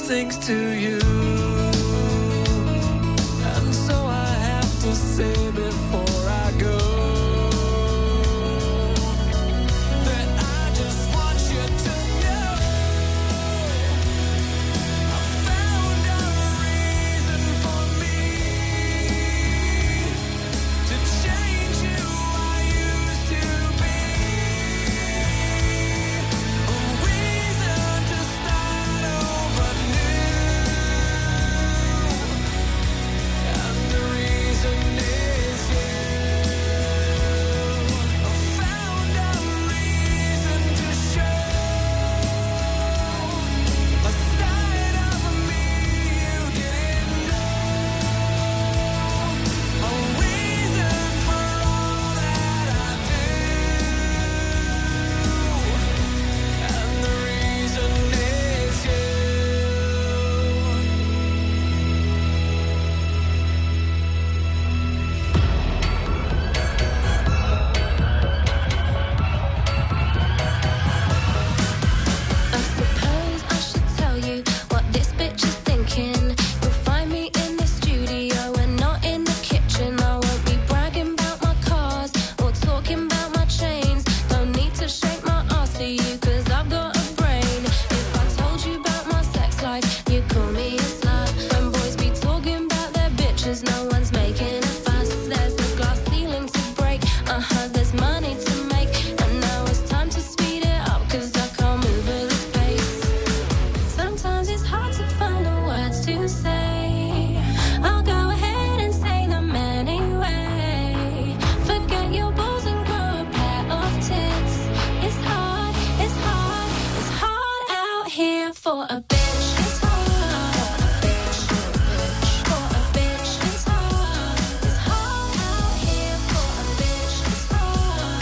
things to you. And so I have to say before I go that I just want you to know I found a reason for me to change who I used to be. A reason to start over new. And the reason is you. I found a reason to show a side of me you didn't know. A reason for all that I do. And the reason is you. I suppose I should tell you what this bitch is thinking. You'll find me in the studio and not in the kitchen. I won't be bragging about my cars or talking about my chains. Don't need to shake my ass for you, cause I've got a brain. If I told you about my sex life, you'd call me a slut. When boys be talking about their bitches, no one's making a fuss. There's a glass ceiling to break, there's money to make. And now it's time to speed it up, cause I can't move at this pace. Sometimes it's hard to find the words to say. I'll go ahead and say them anyway. Forget your balls and grow a pair of tits. It's hard, it's hard, it's hard out here for a bitch. It's hard for a bitch. It's hard out here for a bitch. It's hard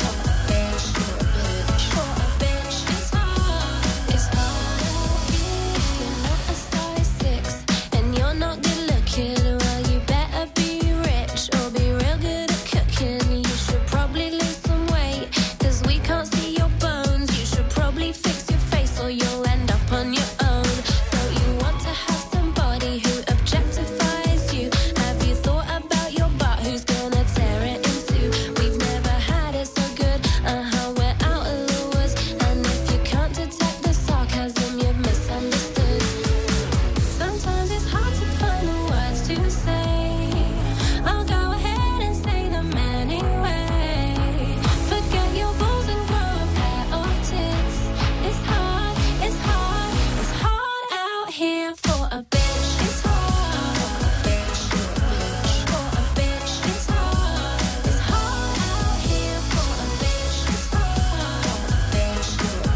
for a bitch. It's hard out here. You're not a size 6 and you're not good looking. Well, you better be rich or be real good at cooking. You should probably lose some weight, cause we can't see your bones. You should probably fix your face or you'll end up on your own. Don't you want to have somebody who objectifies you? Have you thought about your butt? Who's gonna tear it in two? We've never had it so good. We're out of the woods. And if you can't detect the sarcasm, you've misunderstood. Sometimes it's hard to find the words to say. I'll go ahead and say them anyway. Forget your balls and grow a pair of tits. It's hard, it's hard, it's hard out here for a bitch. It's hard for a bitch. It's hard out here for a bitch. It's hard for a bitch.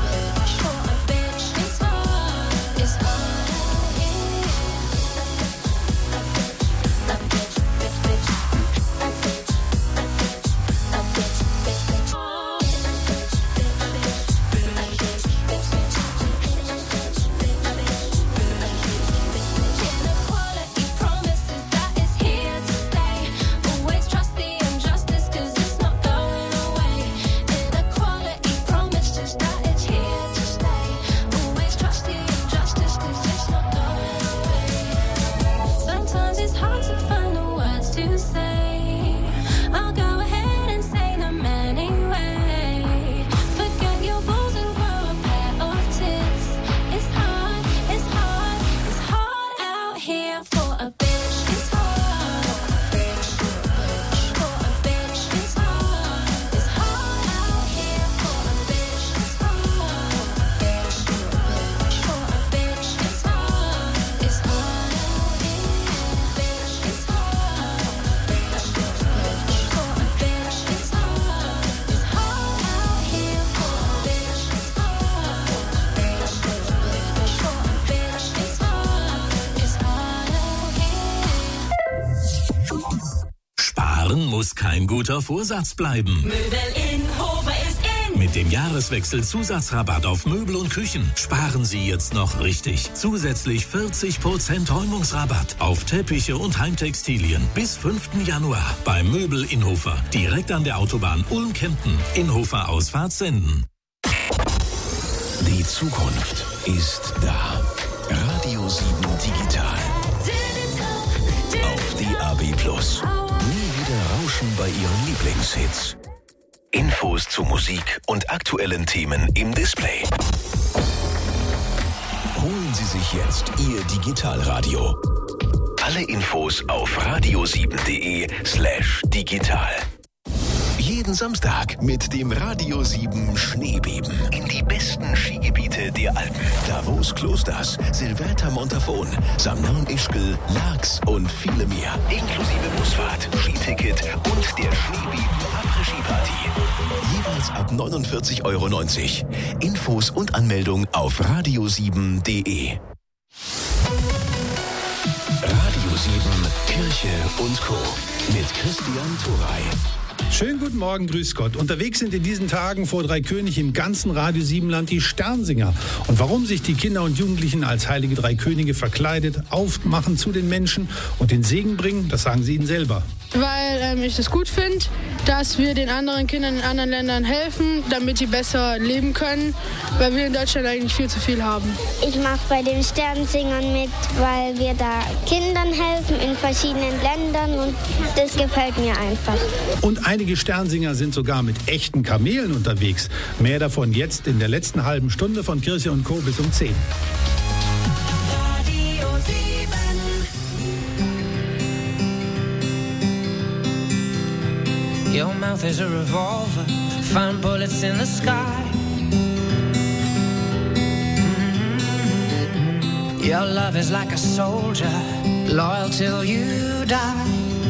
It's hard out here. Inequality promises that it's here to stay. Always trust the injustice, cause it's not going away. Inequality promises that it's here to stay. Always trust the injustice, cause it's not going away. Sometimes it's hard to find the words to say. I'll go ahead and say them anyway. Forget your balls and grow a pair of tits. It's hard, it's hard, it's hard out here for a bitch. It's hard for a bitch. It's hard out here for a bitch. It's hard for a bitch. It's hard out here. It's hard for a bitch. It's hard out here for a bitch. It's hard for a bitch. It's hard out here. Sparen muss kein guter Vorsatz bleiben. Möbel in Hofe ist in. Mit dem Jahreswechsel-Zusatzrabatt auf Möbel und Küchen sparen Sie jetzt noch richtig. Zusätzlich 40% Räumungsrabatt auf Teppiche und Heimtextilien bis 5. Januar bei Möbel Inhofer. Direkt an der Autobahn Ulm-Kempten. Inhofer Ausfahrt Senden. Die Zukunft ist da. Radio 7 digital. Auf DAB+. Nie wieder rauschen bei Ihren Lieblingshits. Infos zu Musik und aktuellen Themen im Display. Holen Sie sich jetzt Ihr Digitalradio. Alle Infos auf radio7.de/digital. Jeden Samstag mit dem Radio 7 Schneebeben in die besten Skigebiete der Alpen. Davos Klosters, Silveta Montafon, Samnaun-Ischgl, Laax und viele mehr. Inklusive Busfahrt, Skiticket und der Schneebeben-Après-Ski-Party. Jeweils ab 49,90 €. Infos und Anmeldung auf radio7.de. Radio 7, Kirche und Co. mit Christian Thuray. Schönen guten Morgen, grüß Gott. Unterwegs sind in diesen Tagen vor Dreikönig im ganzen Radio 7-Land die Sternsinger. Und warum sich die Kinder und Jugendlichen als heilige drei Könige verkleidet aufmachen zu den Menschen und den Segen bringen, das sagen sie ihnen selber. Weil ich es gut finde, dass wir den anderen Kindern in anderen Ländern helfen, damit sie besser leben können, weil wir in Deutschland eigentlich viel zu viel haben. Ich mache bei den Sternsingern mit, weil wir da Kindern helfen in verschiedenen Ländern und das gefällt mir einfach. Und einige Sternsinger sind sogar mit echten Kamelen unterwegs. Mehr davon jetzt in der letzten halben Stunde von Kirche und Co. bis um 10. Radio 7. Your mouth is a revolver, find bullets in the sky. Your love is like a soldier, loyal till you die.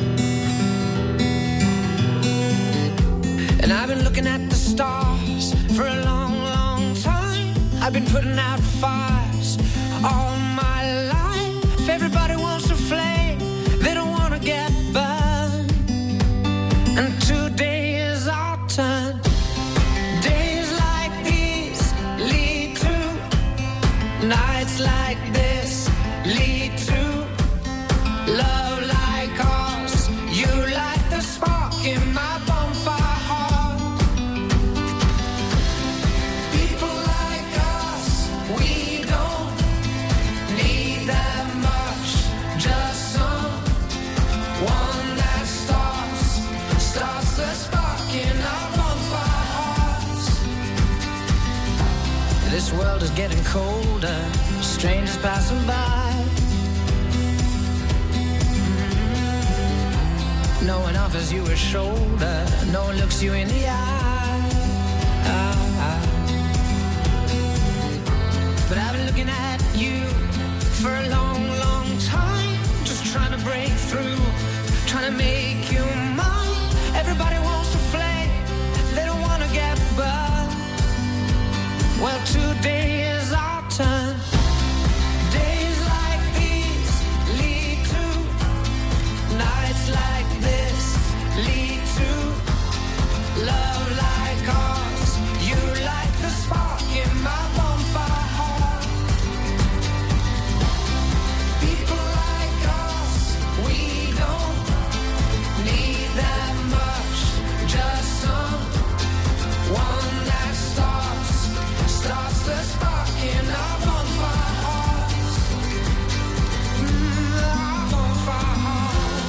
And I've been looking at the stars for a long, long time. I've been putting out fires all my life. Everybody wants a flame, they don't want to get burned. And today is our turn. Days like these lead to nights like this, lead to love like ours. You light the spark in my bonfire heart. People like us, we don't need that much, just someone that starts the spark in our bonfire hearts. This world is getting colder, strangers passing by. No one offers you a shoulder, no one looks you in the eye. But I've been looking at you for a long, long time, just trying to break through, trying to make you mine. Everybody wants to flame, they don't want to get burned. Well, today is our turn. Days like these lead to nights like this, lead to love like ours. You light the spark in my bonfire heart. People like us, we don't need that much, just someone that starts the spark in our bonfire hearts. Our bonfire hearts.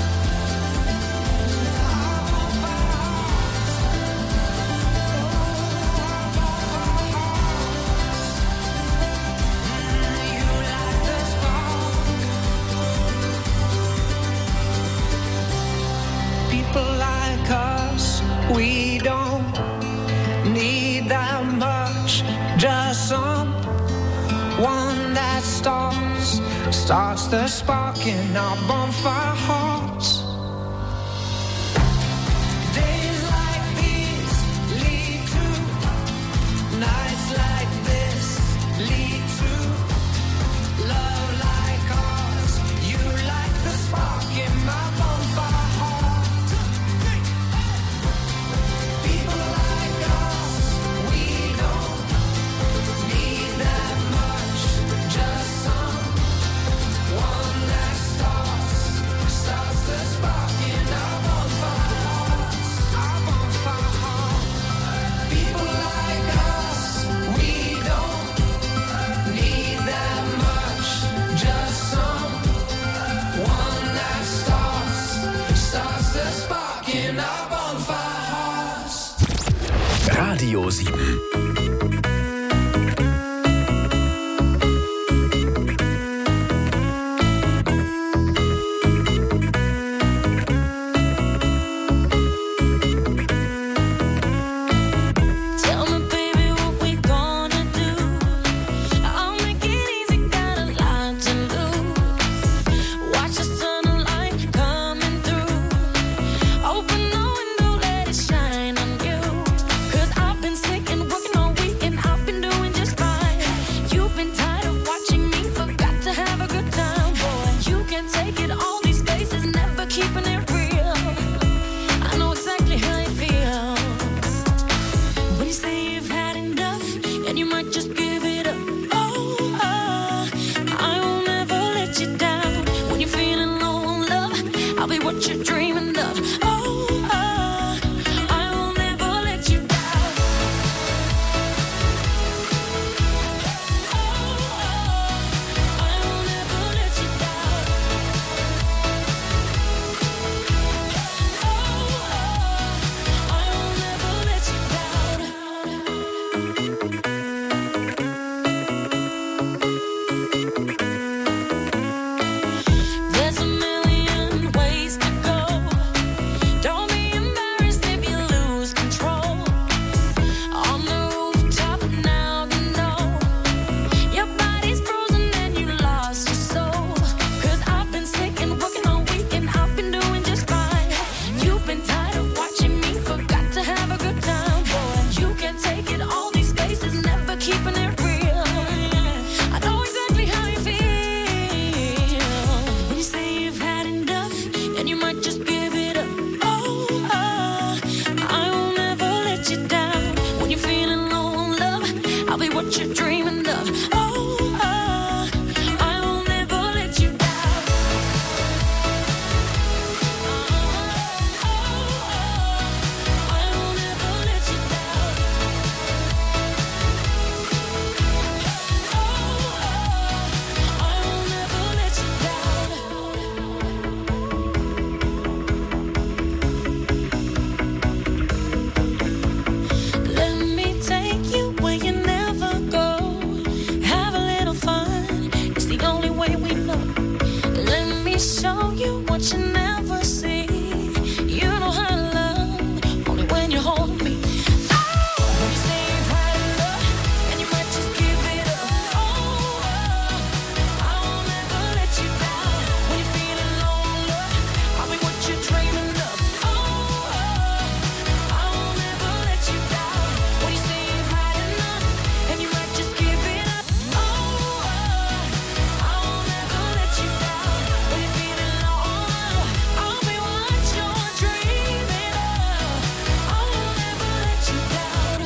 Our bonfire hearts. You light the spark. People like us, we don't need that much, just someone that starts the spark in our bonfire hearts. Days like these lead to nights like this, lead to love like ours. You light the spark in my bonfire heart. People like us, we don't need that much, just someone that starts Radio 7. Tell me, baby, what we gonna do? I'll make it easy, got a lot to lose. Watch the sunlight coming through. Open the window, let it shine on you. 'Cause I've been sick and working all week and I've been doing just fine. You've been tired of watching me, forgot to have a good time, boy. You can take it all these faces, never keeping it real. I know exactly how you feel. When you say you've had enough and you might just give it up. Oh, I will never let you down. When you're feeling low on love, I'll be what you're dreaming of. Oh, I will never let you down. I will never let you down. I will never let you down. There's a million ways to go. Don't be embarrassed if you lose control. On the rooftop now you know your body's frozen and you lost your soul. 'Cause I've been sick and working all week and I've been doing just fine. You've been tired of watching me, forgot to have a good time, boy. You can take it all these faces, never keeping it real. I know exactly how you feel. When you say you've had enough and you might just give it up. Oh, I will never let you down. When you're feeling low on love, I'll be what you're dreaming of. Oh, I will never let you down. I will never let you down. I will never let you down. Let me take you where you never go. Have a little fun, it's the only way we know. Let me show you what you never see. You know how to love, only when you hold me. When you say you've had enough, and you might just give it up. Oh, I will never let you down. When you're feeling low on love, I'll be what you're dreaming of. Oh, I will never let you down. When you say you've had enough, and you might just give it up. Oh, I will never let you down. When you're feeling low on love, I'll be what you're dreaming of. I will never let you down.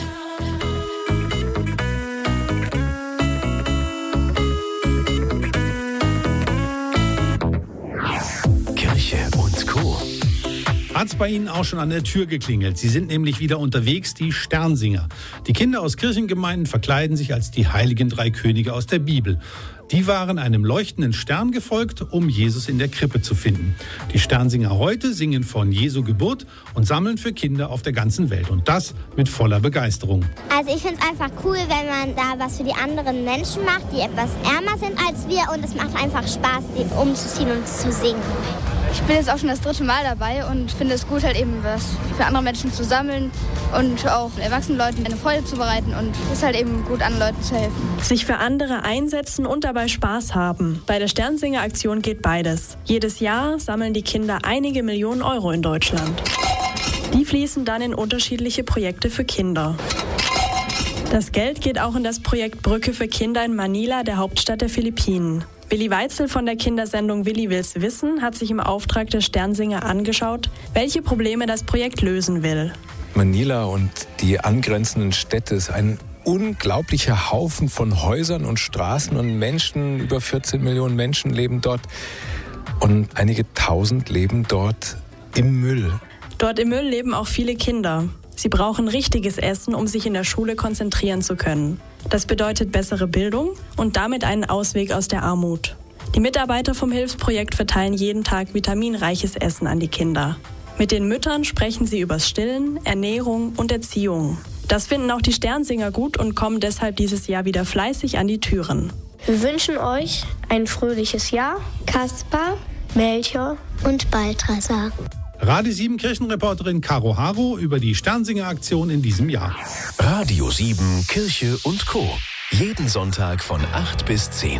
Kirche und Co. Hat's bei Ihnen auch schon an der Tür geklingelt? Sie sind nämlich wieder unterwegs, die Sternsinger. Die Kinder aus Kirchengemeinden verkleiden sich als die heiligen drei Könige aus der Bibel. Die waren einem leuchtenden Stern gefolgt, um Jesus in der Krippe zu finden. Die Sternsinger heute singen von Jesu Geburt und sammeln für Kinder auf der ganzen Welt. Und das mit voller Begeisterung. Also ich finde es einfach cool, wenn man da was für die anderen Menschen macht, die etwas ärmer sind als wir. Und es macht einfach Spaß, die umzuziehen und zu singen. Ich bin jetzt auch schon das 3. Mal dabei und finde es gut, halt eben was für andere Menschen zu sammeln und auch erwachsenen Leuten eine Freude zu bereiten und es ist halt eben gut, anderen Leuten zu helfen. Sich für andere einsetzen und dabei Spaß haben. Bei der Sternsinger-Aktion geht beides. Jedes Jahr sammeln die Kinder einige Millionen Euro in Deutschland. Die fließen dann in unterschiedliche Projekte für Kinder. Das Geld geht auch in das Projekt Brücke für Kinder in Manila, der Hauptstadt der Philippinen. Willi Weitzel von der Kindersendung Willi will's wissen hat sich im Auftrag der Sternsinger angeschaut, welche Probleme das Projekt lösen will. Manila und die angrenzenden Städte ist ein unglaublicher Haufen von Häusern und Straßen und Menschen. Über 14 Millionen Menschen leben dort und einige Tausend leben dort im Müll. Dort im Müll leben auch viele Kinder. Sie brauchen richtiges Essen, um sich in der Schule konzentrieren zu können. Das bedeutet bessere Bildung und damit einen Ausweg aus der Armut. Die Mitarbeiter vom Hilfsprojekt verteilen jeden Tag vitaminreiches Essen an die Kinder. Mit den Müttern sprechen sie übers Stillen, Ernährung und Erziehung. Das finden auch die Sternsinger gut und kommen deshalb dieses Jahr wieder fleißig an die Türen. Wir wünschen euch ein fröhliches Jahr. Kaspar, Melchior und Balthasar. Radio 7 Kirchenreporterin Caro Haro über die Sternsinger-Aktion in diesem Jahr. Radio 7 Kirche und Co. Jeden Sonntag von 8 bis 10.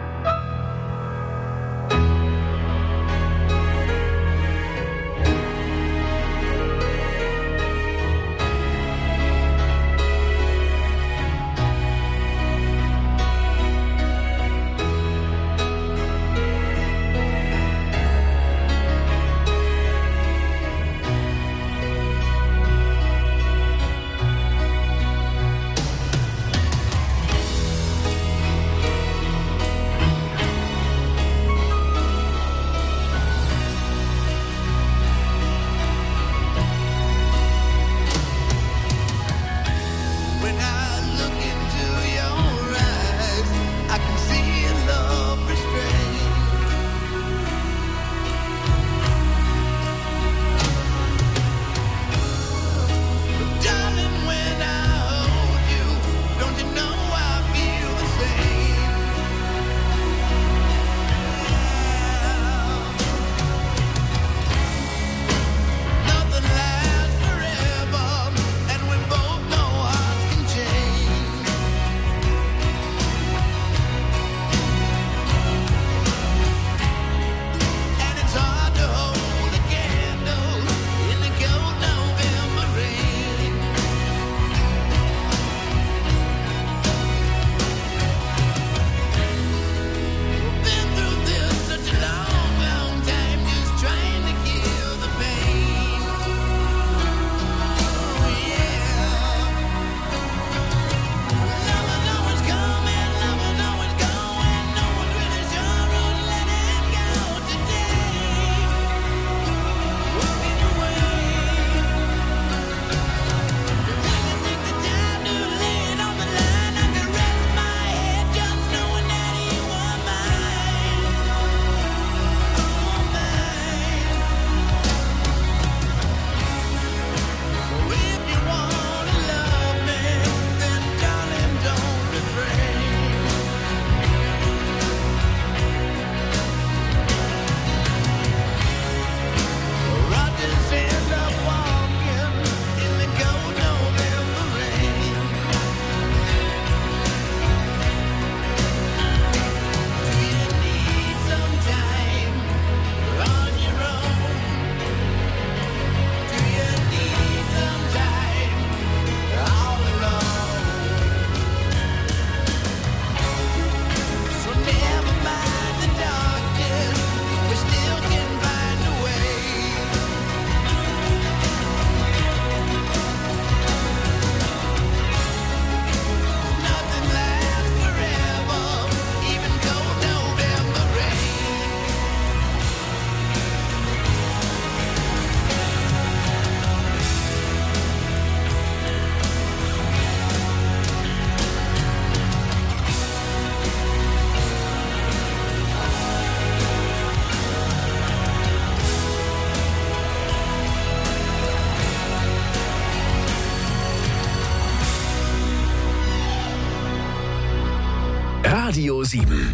Radio 7.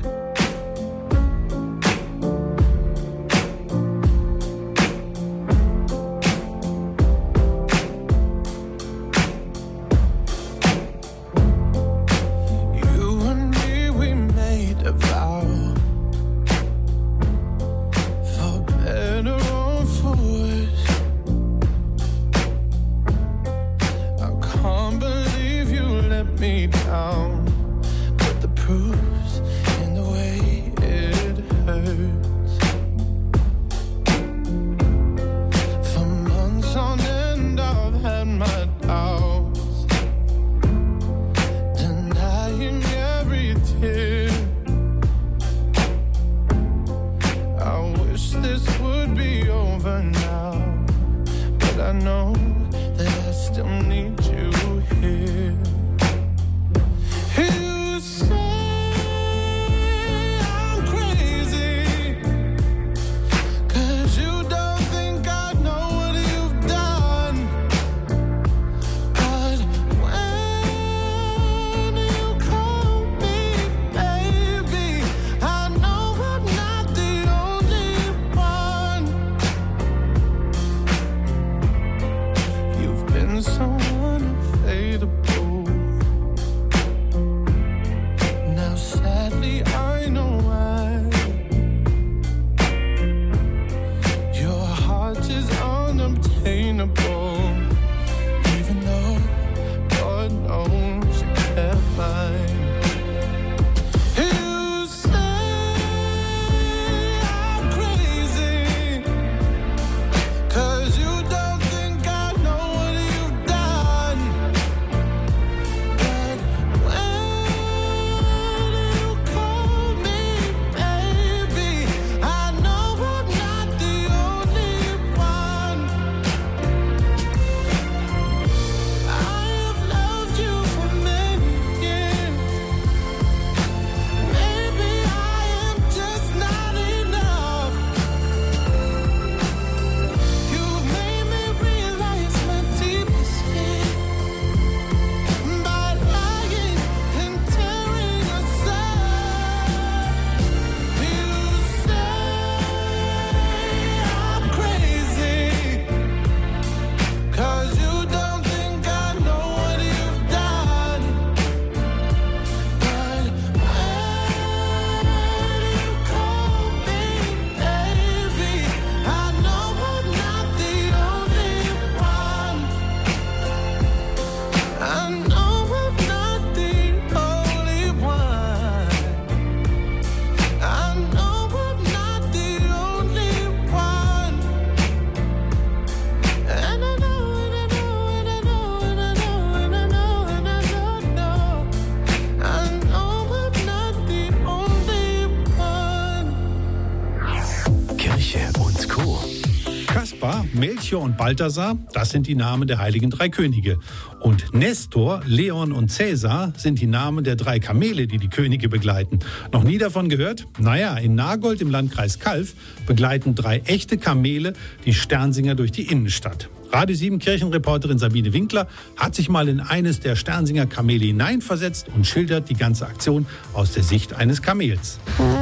Melchior und Balthasar, das sind die Namen der heiligen drei Könige. Und Nestor, Leon und Cäsar sind die Namen der 3 Kamele, die die Könige begleiten. Noch nie davon gehört? Naja, in Nagold im Landkreis Calw begleiten 3 echte Kamele die Sternsinger durch die Innenstadt. Radio 7 Kirchenreporterin Sabine Winkler hat sich mal in eines der Sternsinger Kamele hineinversetzt und schildert die ganze Aktion aus der Sicht eines Kamels.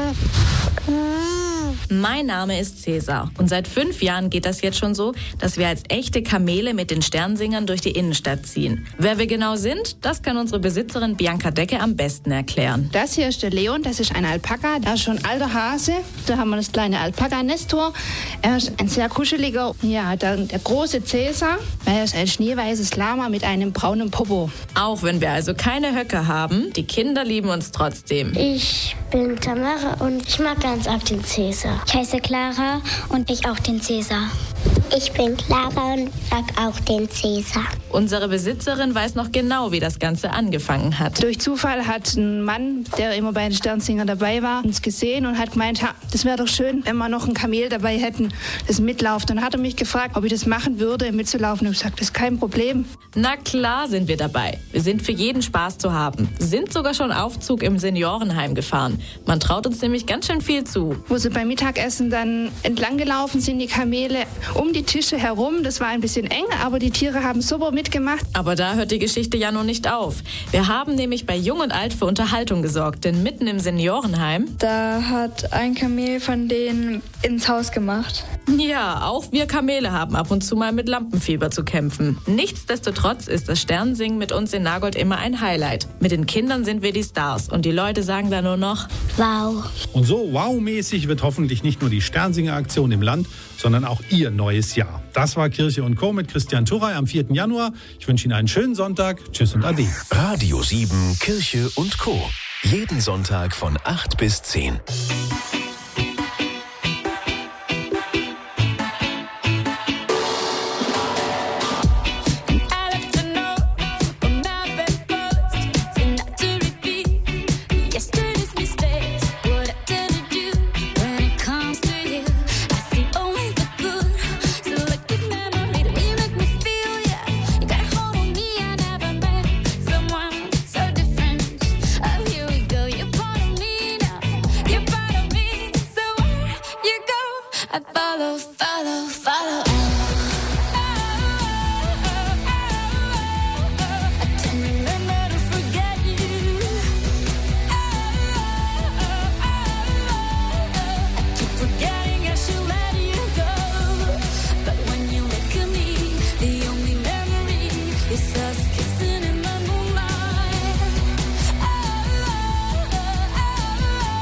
Mein Name ist Cäsar und seit 5 Jahren geht das jetzt schon so, dass wir als echte Kamele mit den Sternsingern durch die Innenstadt ziehen. Wer wir genau sind, das kann unsere Besitzerin Bianca Decke am besten erklären. Das hier ist der Leon, das ist ein Alpaka, das ist schon ein alter Hase. Da haben wir das kleine Alpaka Nestor, er ist ein sehr kuscheliger. Ja, der große Cäsar, er ist ein schneeweißes Lama mit einem braunen Popo. Auch wenn wir also keine Höcke haben, die Kinder lieben uns trotzdem. Ich bin Tamara und ich mag ganz arg den Cäsar. Ich heiße Clara und ich auch den Cäsar. Ich bin Clara und mag auch den Cäsar. Unsere Besitzerin weiß noch genau, wie das Ganze angefangen hat. Durch Zufall hat ein Mann, der immer bei den Sternsingern dabei war, uns gesehen und hat gemeint, das wäre doch schön, wenn wir noch ein Kamel dabei hätten, das mitlauft. Dann hat er mich gefragt, ob ich das machen würde, mitzulaufen. Und ich gesagt, das ist kein Problem. Na klar sind wir dabei. Wir sind für jeden Spaß zu haben. Sind sogar schon Aufzug im Seniorenheim gefahren. Man traut uns nämlich ganz schön viel zu. Wo sie beim Mittagessen dann entlang gelaufen sind, die Kamele um die Tische herum. Das war ein bisschen eng, aber die Tiere haben super mitgemacht. Aber da hört die Geschichte ja noch nicht auf. Wir haben nämlich bei Jung und Alt für Unterhaltung gesorgt, denn mitten im Seniorenheim, Da hat ein Kamel von denen ins Haus gemacht. ja, auch wir Kamele haben ab und zu mal mit Lampenfieber zu kämpfen. Nichtsdestotrotz ist das Sternsingen mit uns in Nagold immer ein Highlight. Mit den Kindern sind wir die Stars und die Leute sagen da nur noch Wow. Und so wow-mäßig wird hoffentlich nicht nur die Sternsinger-Aktion im Land, sondern auch Ihr neues Jahr. Das war Kirche und Co. mit Christian Turrey am 4. Januar. Ich wünsche Ihnen einen schönen Sonntag. Tschüss und Ade. Radio 7 Kirche und Co. Jeden Sonntag von 8 bis 10.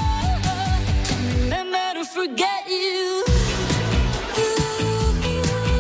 Forget you.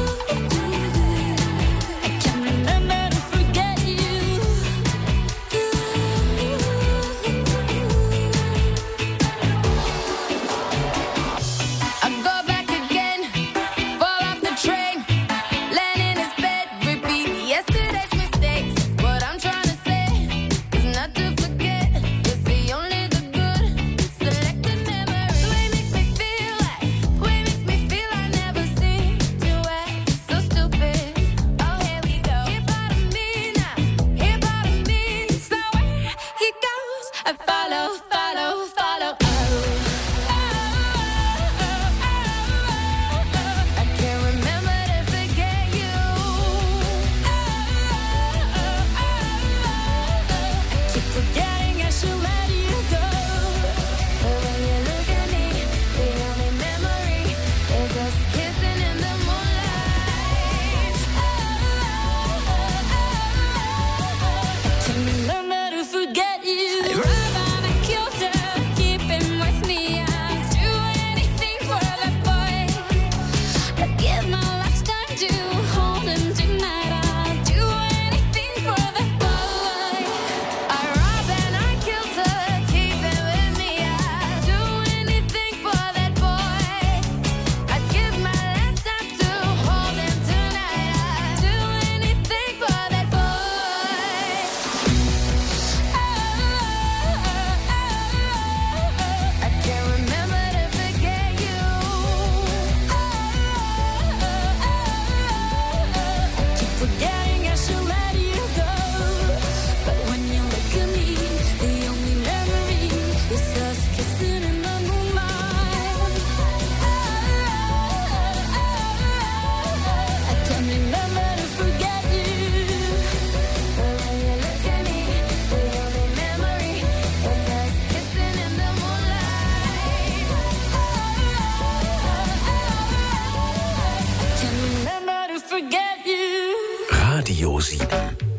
forget you. Radio 7.